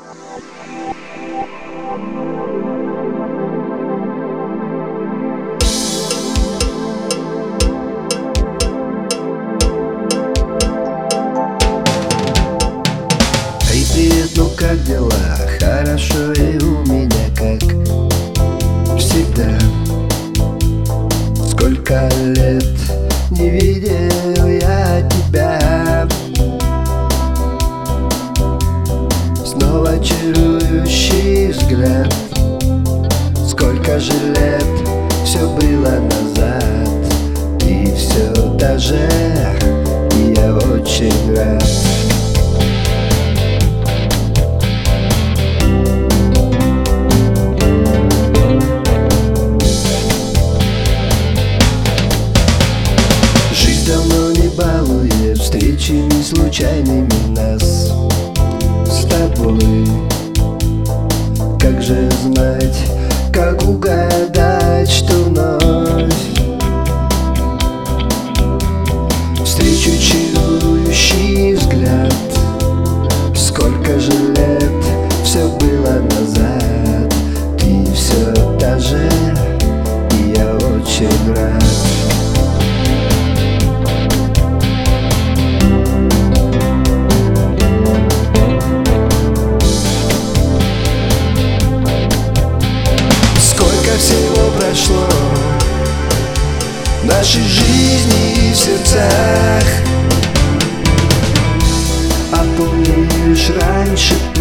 Эй, привет, ну как дела? Хорошо, и у меня как всегда. Сколько лет не видел я тебя, снова чарующий взгляд. Сколько же лет все было назад, и все та же, и я очень рад. Давно не балует встречами случайными нас с тобой. Как же знать, как угадать, что вновь встречу чарующий взгляд. Сколько же лет все было назад, ты все та же, и я очень рад. Всего прошло в нашей жизни и в сердцах. А помнишь, раньше